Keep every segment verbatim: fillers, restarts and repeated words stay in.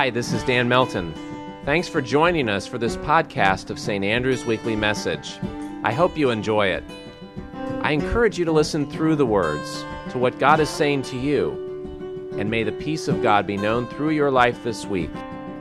Hi, this is Dan Melton. Thanks for joining us for this podcast of Saint Andrew's Weekly Message. I hope you enjoy it. I encourage you to listen through the words to what God is saying to you, and may the peace of God be known through your life this week.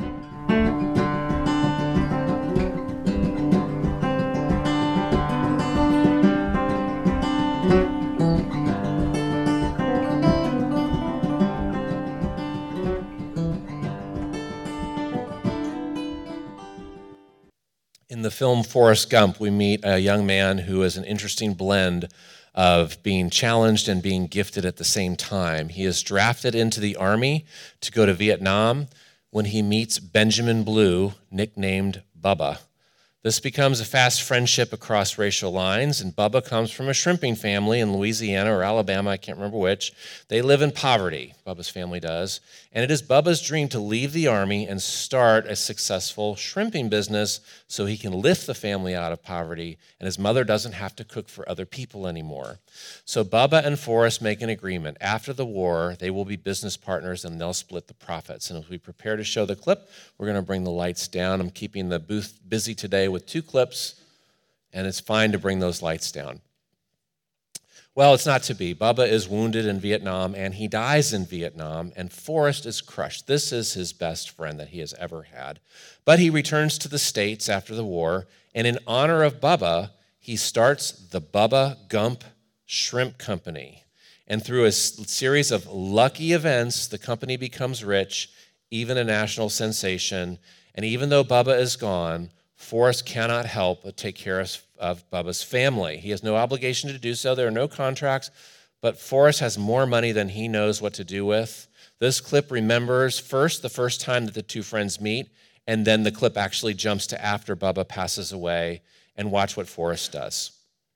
In the film Forrest Gump, we meet a young man who is an interesting blend of being challenged and being gifted at the same time. He is drafted into the Army to go to Vietnam when he meets Benjamin Blue, nicknamed Bubba. This becomes a fast friendship across racial lines, and Bubba comes from a shrimping family in Louisiana or Alabama, I can't remember which. They live in poverty, Bubba's family does, and it is Bubba's dream to leave the Army and start a successful shrimping business so he can lift the family out of poverty, and his mother doesn't have to cook for other people anymore. So Bubba and Forrest make an agreement. After the war, they will be business partners and they'll split the profits. And as we prepare to show the clip, we're going to bring the lights down. I'm keeping the booth busy today with two clips, and it's fine to bring those lights down. Well, it's not to be. Bubba is wounded in Vietnam, and he dies in Vietnam, and Forrest is crushed. This is his best friend that he has ever had. But he returns to the States after the war, and in honor of Bubba, he starts the Bubba Gump Shrimp Company. And through a series of lucky events, the company becomes rich, even a national sensation. And even though Bubba is gone, Forrest cannot help but take care of, of Bubba's family. He has no obligation to do so. There are no contracts, but Forrest has more money than he knows what to do with. This clip remembers first the first time that the two friends meet, and then the clip actually jumps to after Bubba passes away, and watch what Forrest does.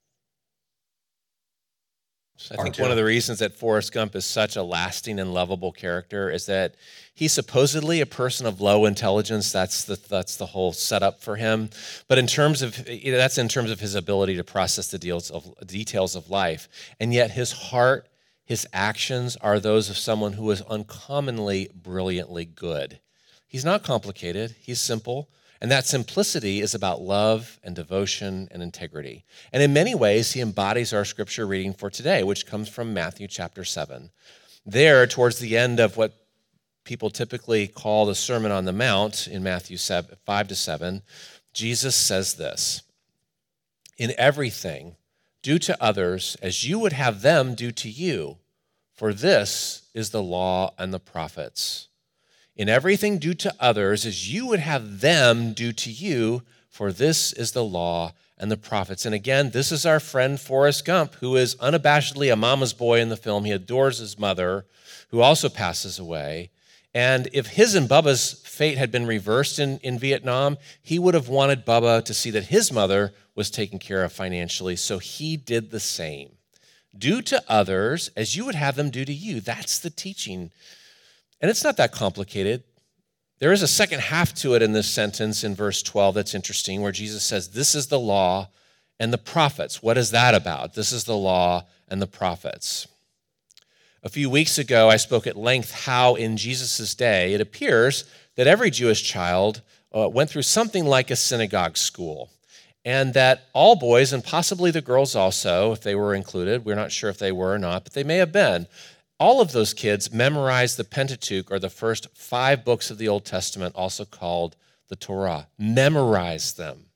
I think one of the reasons that Forrest Gump is such a lasting and lovable character is that he's supposedly a person of low intelligence. That's the that's the whole setup for him. But in terms of you know, that's in terms of his ability to process the deals of, details of life, and yet his heart, his actions are those of someone who is uncommonly brilliantly good. He's not complicated. He's simple. And that simplicity is about love and devotion and integrity. And in many ways, he embodies our scripture reading for today, which comes from Matthew chapter seven. There, towards the end of what people typically call the Sermon on the Mount in Matthew five to seven, Jesus says this: "In everything, do to others as you would have them do to you, for this is the law and the prophets. In everything, do to others as you would have them do to you, for this is the law and the prophets." And again, this is our friend Forrest Gump, who is unabashedly a mama's boy in the film. He adores his mother, who also passes away. And if his and Bubba's fate had been reversed in, in Vietnam, he would have wanted Bubba to see that his mother was taken care of financially, so he did the same. Do to others as you would have them do to you. That's the teaching. And it's not that complicated. There is a second half to it in this sentence in verse twelve that's interesting, where Jesus says, "This is the law and the prophets." What is that about? This is the law and the prophets. A few weeks ago, I spoke at length how in Jesus' day it appears that every Jewish child uh, went through something like a synagogue school, and that all boys, and possibly the girls also, if they were included, we're not sure if they were or not, but they may have been, all of those kids memorized the Pentateuch, or the first five books of the Old Testament, also called the Torah. Memorized them.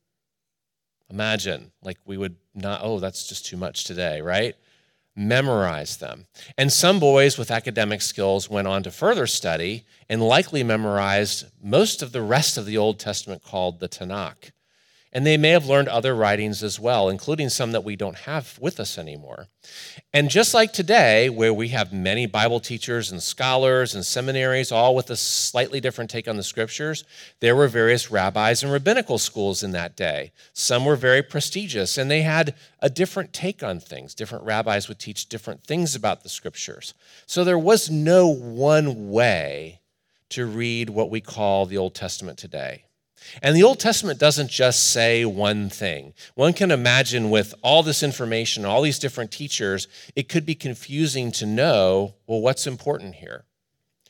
Imagine, like we would not, oh, that's just too much today, right? Memorize them. And some boys with academic skills went on to further study and likely memorized most of the rest of the Old Testament called the Tanakh. And they may have learned other writings as well, including some that we don't have with us anymore. And just like today, where we have many Bible teachers and scholars and seminaries, all with a slightly different take on the scriptures, there were various rabbis and rabbinical schools in that day. Some were very prestigious, and they had a different take on things. Different rabbis would teach different things about the scriptures. So there was no one way to read what we call the Old Testament today. And the Old Testament doesn't just say one thing. One can imagine with all this information, all these different teachers, it could be confusing to know, well, what's important here?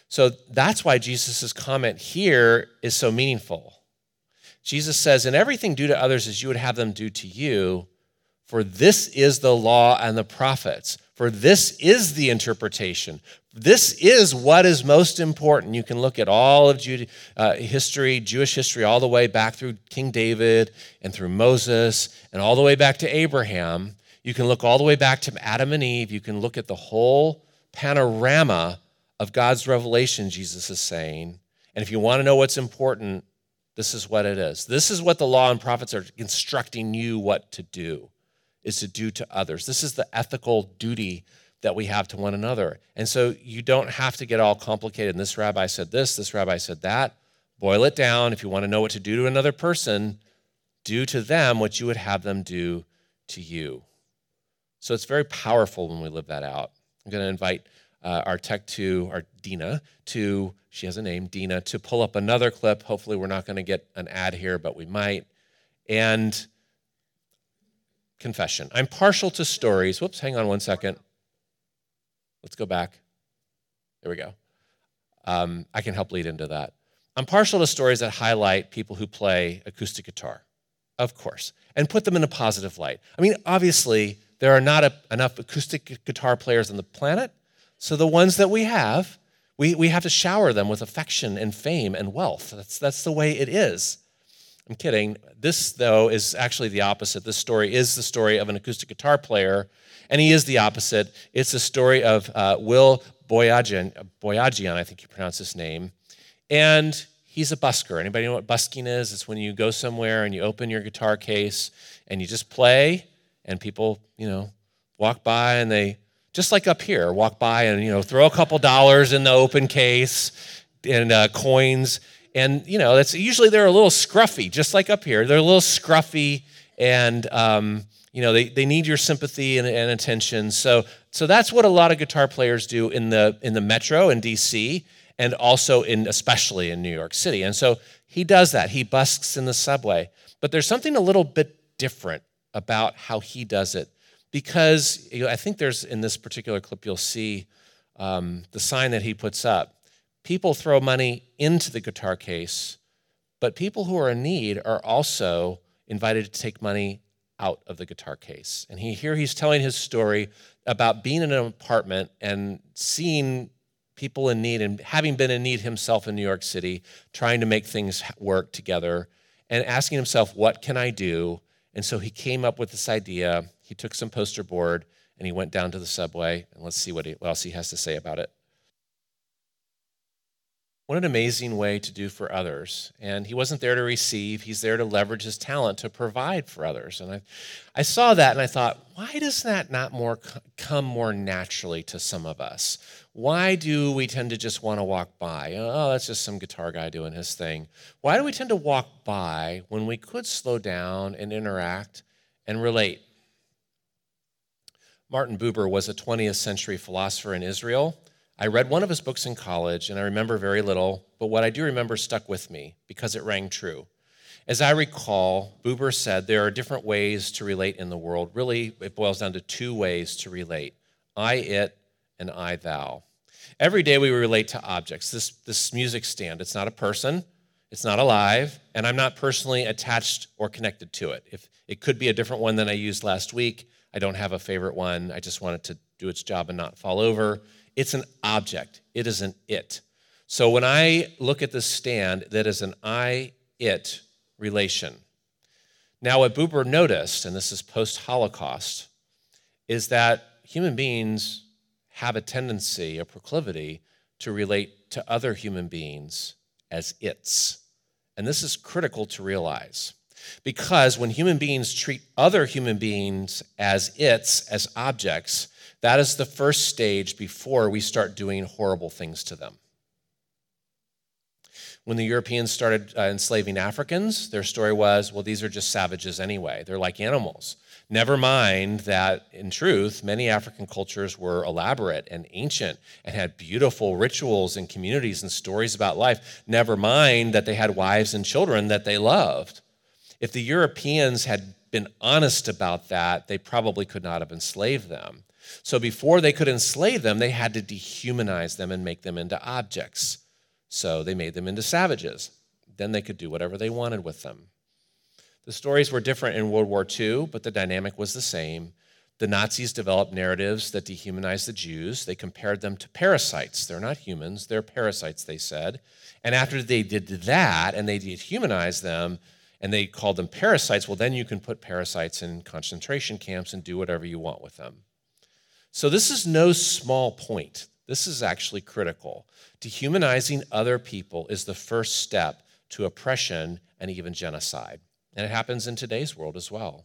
So that's why Jesus' comment here is so meaningful. Jesus says, "In everything do to others as you would have them do to you, for this is the law and the prophets. For this is the interpretation. This is what is most important." You can look at all of Jude, uh, history, Jewish history, all the way back through King David and through Moses and all the way back to Abraham. You can look all the way back to Adam and Eve. You can look at the whole panorama of God's revelation, Jesus is saying. And if you want to know what's important, this is what it is. This is what the law and prophets are instructing you what to do, is to do to others. This is the ethical duty that we have to one another. And so you don't have to get all complicated. And this rabbi said this, this rabbi said that. Boil it down. If you want to know what to do to another person, do to them what you would have them do to you. So it's very powerful when we live that out. I'm going to invite uh, our tech to, our Dina, to, she has a name, Dina, to pull up another clip. Hopefully we're not going to get an ad here, but we might. And confession. I'm partial to stories. Whoops, hang on one second. Let's go back. There we go. Um, I can help lead into that. I'm partial to stories that highlight people who play acoustic guitar, of course, and put them in a positive light. I mean, obviously, there are not a, enough acoustic guitar players on the planet, so the ones that we have, we, we have to shower them with affection and fame and wealth. That's, that's the way it is. I'm kidding. This, though, is actually the opposite. This story is the story of an acoustic guitar player, and he is the opposite. It's the story of uh, Will Boyajian, Boyajian, I think you pronounce his name, and he's a busker. Anybody know what busking is? It's when you go somewhere and you open your guitar case and you just play, and people, you know, walk by and they, just like up here, walk by and, you know, throw a couple dollars in the open case and uh, coins. And, you know, that's usually they're a little scruffy, just like up here. They're a little scruffy and, um, you know, they, they need your sympathy and, and attention. So so that's what a lot of guitar players do in the in the metro in D C and also in especially in New York City. And so he does that. He busks in the subway. But there's something a little bit different about how he does it, because you know, I think there's in this particular clip you'll see um, the sign that he puts up. People throw money into the guitar case, but people who are in need are also invited to take money out of the guitar case. And he, here he's telling his story about being in an apartment and seeing people in need and having been in need himself in New York City, trying to make things work together and asking himself, what can I do? And so he came up with this idea. He took some poster board and he went down to the subway, and let's see what, he, what else he has to say about it. What an amazing way to do for others. And he wasn't there to receive. He's there to leverage his talent to provide for others. And I, I saw that and I thought, why does that not more come more naturally to some of us? Why do we tend to just want to walk by? Oh, that's just some guitar guy doing his thing. Why do we tend to walk by when we could slow down and interact and relate? Martin Buber was a twentieth century philosopher in Israel. I read one of his books in college, and I remember very little, but what I do remember stuck with me because it rang true. As I recall, Buber said there are different ways to relate in the world. Really, it boils down to two ways to relate: I, it, and I, thou. Every day we relate to objects. This, this music stand, it's not a person, it's not alive, and I'm not personally attached or connected to it. If it could be a different one than I used last week. I don't have a favorite one. I just want it to do its job and not fall over. It's an object. It is an it. So when I look at this stand, that is an I-it relation. Now, what Buber noticed, and this is post-Holocaust, is that human beings have a tendency, a proclivity, to relate to other human beings as its. And this is critical to realize. Because when human beings treat other human beings as its, as objects, that is the first stage before we start doing horrible things to them. When the Europeans started uh, enslaving Africans, their story was, well, these are just savages anyway. They're like animals. Never mind that, in truth, many African cultures were elaborate and ancient and had beautiful rituals and communities and stories about life. Never mind that they had wives and children that they loved. If the Europeans had been honest about that, they probably could not have enslaved them. So before they could enslave them, they had to dehumanize them and make them into objects. So they made them into savages. Then they could do whatever they wanted with them. The stories were different in World War Two, but the dynamic was the same. The Nazis developed narratives that dehumanized the Jews. They compared them to parasites. They're not humans, they're parasites, they said. And after they did that and they dehumanized them and they called them parasites, well, then you can put parasites in concentration camps and do whatever you want with them. So this is no small point. This is actually critical. Dehumanizing other people is the first step to oppression and even genocide. And it happens in today's world as well.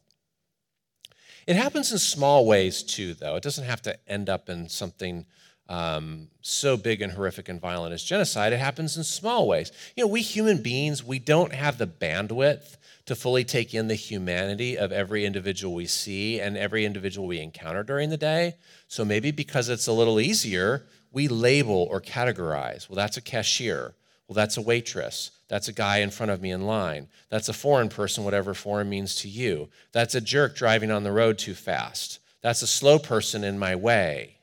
It happens in small ways too, though. It doesn't have to end up in something um, so big and horrific and violent as genocide. It happens in small ways. You know, we human beings, we don't have the bandwidth to fully take in the humanity of every individual we see and every individual we encounter during the day. So maybe because it's a little easier, we label or categorize. Well, that's a cashier. Well, that's a waitress. That's a guy in front of me in line. That's a foreign person, whatever foreign means to you. That's a jerk driving on the road too fast. That's a slow person in my way.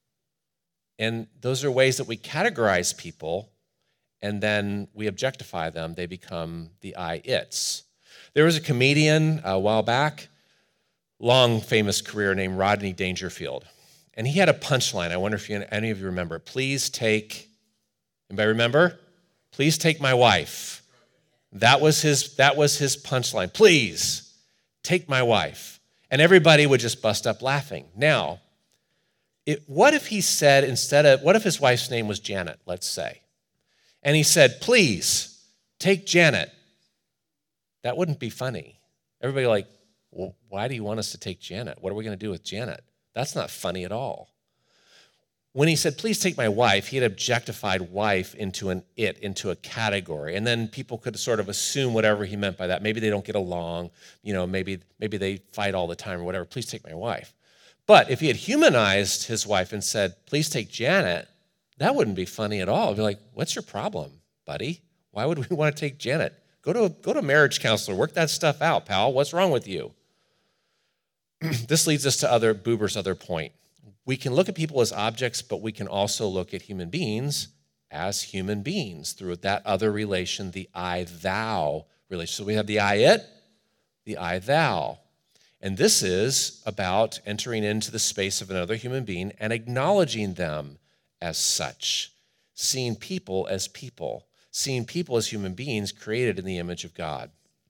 And those are ways that we categorize people, and then we objectify them. They become the I-its. There was a comedian a while back, long famous career, named Rodney Dangerfield. And he had a punchline. I wonder if you, any of you remember. Please take, anybody remember? Please take my wife. That was his, that was his punchline. Please take my wife. And everybody would just bust up laughing. Now, it, what if he said instead of, what if his wife's name was Janet, let's say? And he said, please take Janet. That wouldn't be funny. Everybody like, well, why do you want us to take Janet? What are we going to do with Janet? That's not funny at all. When he said, please take my wife, he had objectified wife into an it, into a category. And then people could sort of assume whatever he meant by that. Maybe they don't get along, you know, maybe, maybe they fight all the time or whatever. Please take my wife. But if he had humanized his wife and said, please take Janet, that wouldn't be funny at all. It'd be like, what's your problem, buddy? Why would we want to take Janet? Go to a, go to a marriage counselor. Work that stuff out, pal. What's wrong with you? This leads us to other Buber's other point. We can look at people as objects, but we can also look at human beings as human beings through that other relation, the I-thou relation. So we have the I-it, the I-thou. And this is about entering into the space of another human being and acknowledging them as such, seeing people as people, seeing people as human beings created in the image of God.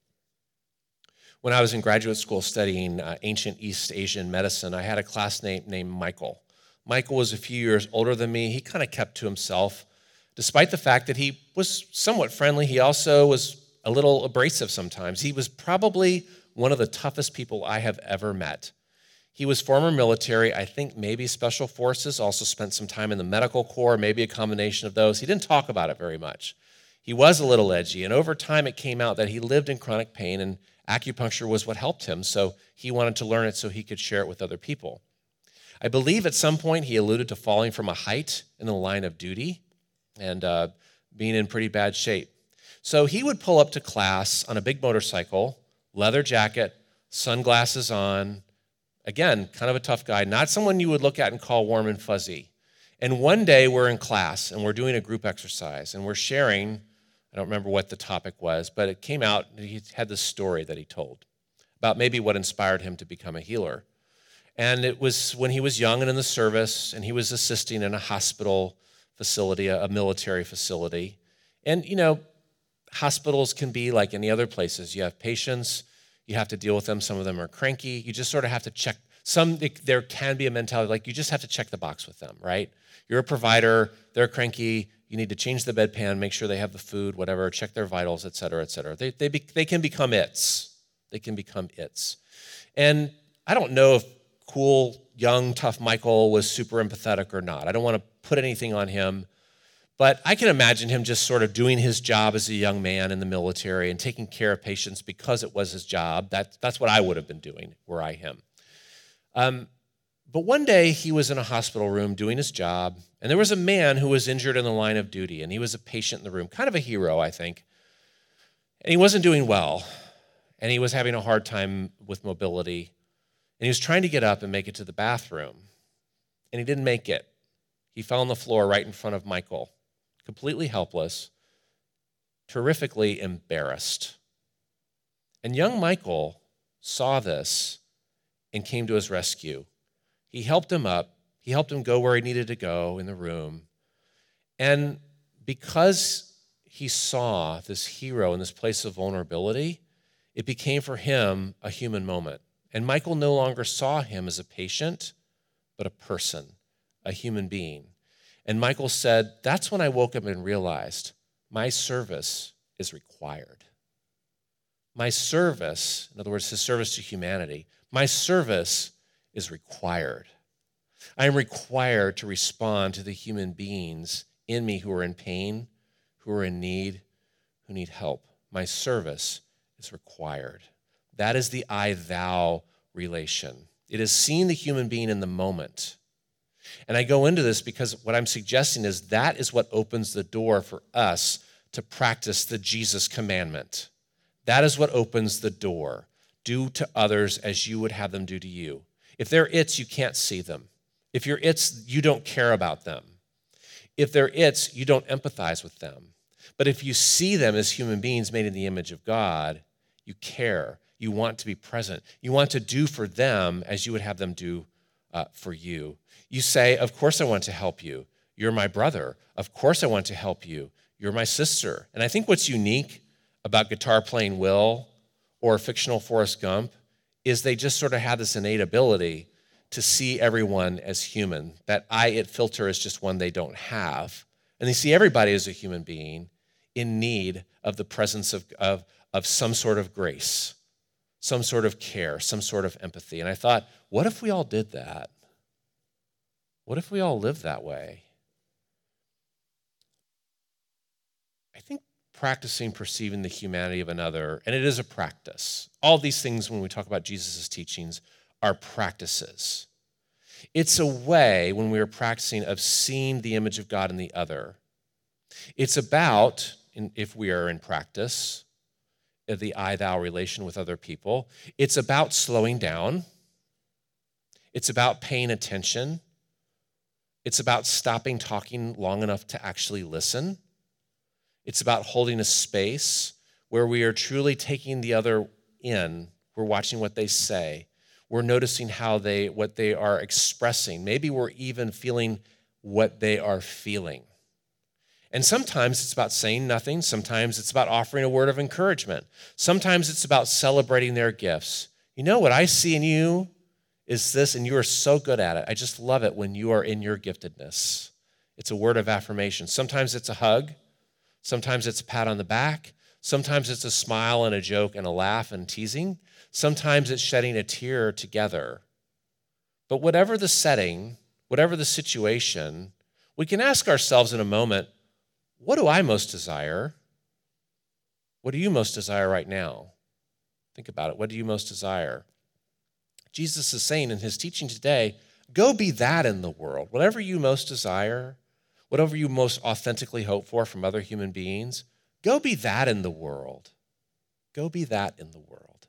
When I was in graduate school studying uh, ancient East Asian medicine, I had a classmate named Michael. Michael was a few years older than me. He kind of kept to himself. Despite the fact that he was somewhat friendly, he also was a little abrasive sometimes. He was probably one of the toughest people I have ever met. He was former military, I think maybe special forces, also spent some time in the medical corps, maybe a combination of those. He didn't talk about it very much. He was a little edgy, and over time it came out that he lived in chronic pain, and acupuncture was what helped him, so he wanted to learn it so he could share it with other people. I believe at some point he alluded to falling from a height in the line of duty and uh, being in pretty bad shape. So he would pull up to class on a big motorcycle, leather jacket, sunglasses on, again, kind of a tough guy, not someone you would look at and call warm and fuzzy. And one day we're in class and we're doing a group exercise and we're sharing, I don't remember what the topic was, but it came out, he had this story that he told about maybe what inspired him to become a healer. And it was when he was young and in the service, and he was assisting in a hospital facility, a military facility. And, you know, hospitals can be like any other places. You have patients, you have to deal with them. Some of them are cranky. You just sort of have to check. Some, there can be a mentality like you just have to check the box with them, right? You're a provider, they're cranky, you need to change the bedpan, make sure they have the food, whatever, check their vitals, et cetera, et cetera. They, they, be, they can become its. They can become its. And I don't know if cool, young, tough Michael was super empathetic or not. I don't want to put anything on him, but I can imagine him just sort of doing his job as a young man in the military and taking care of patients because it was his job. That, that's what I would have been doing were I him. Um, but one day he was in a hospital room doing his job, and there was a man who was injured in the line of duty, and he was a patient in the room, kind of a hero, I think. And he wasn't doing well, and he was having a hard time with mobility, and he was trying to get up and make it to the bathroom. and he didn't make it. He fell on the floor right in front of Michael, completely helpless, terrifically embarrassed. And young Michael saw this and came to his rescue. He helped him up. He helped him go where he needed to go in the room. And because he saw this hero in this place of vulnerability, it became for him a human moment. And Michael no longer saw him as a patient, but a person, a human being. And Michael said, that's when I woke up and realized my service is required. My service, in other words, his service to humanity, my service is required. I am required to respond to the human beings in me who are in pain, who are in need, who need help. My service is required. That is the I-thou relation. It is seeing the human being in the moment. And I go into this because what I'm suggesting is that is what opens the door for us to practice the Jesus commandment. That is what opens the door. Do to others as you would have them do to you. If they're its, you can't see them. If you're its, you don't care about them. If they're its, you don't empathize with them. But if you see them as human beings made in the image of God, you care. You want to be present. You want to do for them as you would have them do uh, for you. You say, of course I want to help you. You're my brother. Of course I want to help you. You're my sister. And I think what's unique about guitar playing Will or fictional Forrest Gump is they just sort of have this innate ability to see everyone as human. That I-it filter is just one they don't have. And they see everybody as a human being in need of the presence of, of, of some sort of grace, some sort of care, some sort of empathy. And I thought, what if we all did that? What if we all lived that way? I think practicing perceiving the humanity of another, and it is a practice. All these things, when we talk about Jesus' teachings, are practices. It's a way, when we are practicing, of seeing the image of God in the other. It's about, if we are in practice, the I-thou relation with other people. It's about slowing down. It's about paying attention. It's about stopping talking long enough to actually listen. It's about holding a space where we are truly taking the other in. We're watching what they say. We're noticing how they, what they are expressing. Maybe we're even feeling what they are feeling. And sometimes it's about saying nothing. Sometimes it's about offering a word of encouragement. Sometimes it's about celebrating their gifts. You know, what I see in you is this, and you are so good at it. I just love it when you are in your giftedness. It's a word of affirmation. Sometimes it's a hug. Sometimes it's a pat on the back. Sometimes it's a smile and a joke and a laugh and teasing. Sometimes it's shedding a tear together. But whatever the setting, whatever the situation, we can ask ourselves in a moment, what do I most desire? What do you most desire right now? Think about it. What do you most desire? Jesus is saying in his teaching today, go be that in the world. Whatever you most desire, whatever you most authentically hope for from other human beings, go be that in the world. Go be that in the world.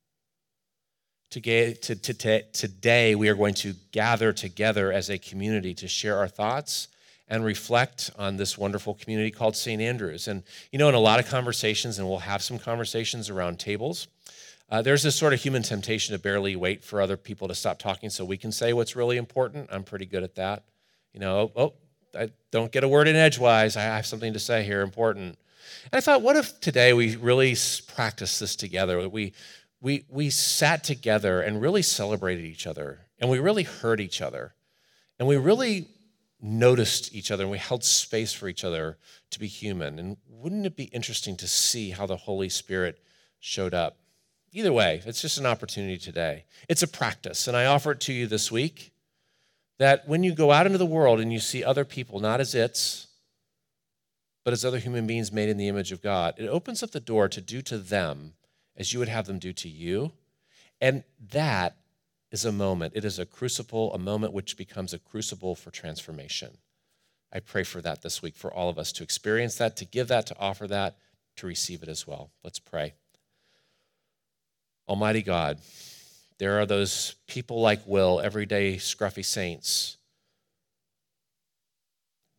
Today, today we are going to gather together as a community to share our thoughts and reflect on this wonderful community called Saint Andrews. And, you know, in a lot of conversations, and we'll have some conversations around tables, uh, there's this sort of human temptation to barely wait for other people to stop talking so we can say what's really important. I'm pretty good at that. You know, oh, I don't get a word in edgewise. I have something to say here, important. And I thought, what if today we really practice this together? We, we, we sat together and really celebrated each other, and we really heard each other, and we really noticed each other, and we held space for each other to be human. And wouldn't it be interesting to see how the Holy Spirit showed up? Either way, it's just an opportunity today. It's a practice, and I offer it to you this week, that when you go out into the world and you see other people, not as its, but as other human beings made in the image of God, it opens up the door to do to them as you would have them do to you. And that is a moment. It is a crucible, a moment which becomes a crucible for transformation. I pray for that this week, for all of us to experience that, to give that, to offer that, to receive it as well. Let's pray. Almighty God, there are those people like Will, everyday scruffy saints,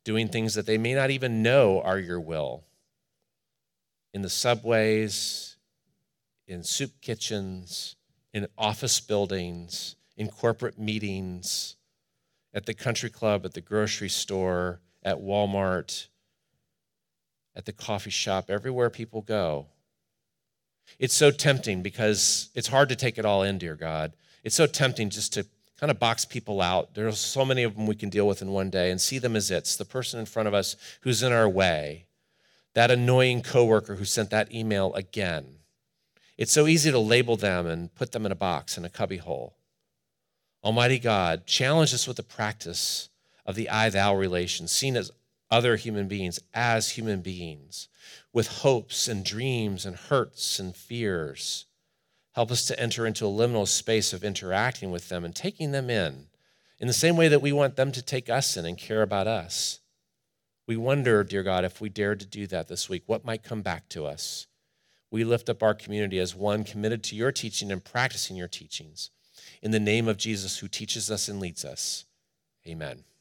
doing things that they may not even know are your will. In the subways, in soup kitchens, in office buildings, in corporate meetings, at the country club, at the grocery store, at Walmart, at the coffee shop, everywhere people go. It's so tempting because it's hard to take it all in, dear God. It's so tempting just to kind of box people out. There's so many of them we can deal with in one day and see them as it's the person in front of us who's in our way, that annoying coworker who sent that email again. It's so easy to label them and put them in a box, in a cubbyhole. Almighty God, challenge us with the practice of the I-thou relation, seen as other human beings, as human beings, with hopes and dreams and hurts and fears. Help us to enter into a liminal space of interacting with them and taking them in, in the same way that we want them to take us in and care about us. We wonder, dear God, if we dared to do that this week, what might come back to us? We lift up our community as one committed to your teaching and practicing your teachings. In the name of Jesus, who teaches us and leads us, amen.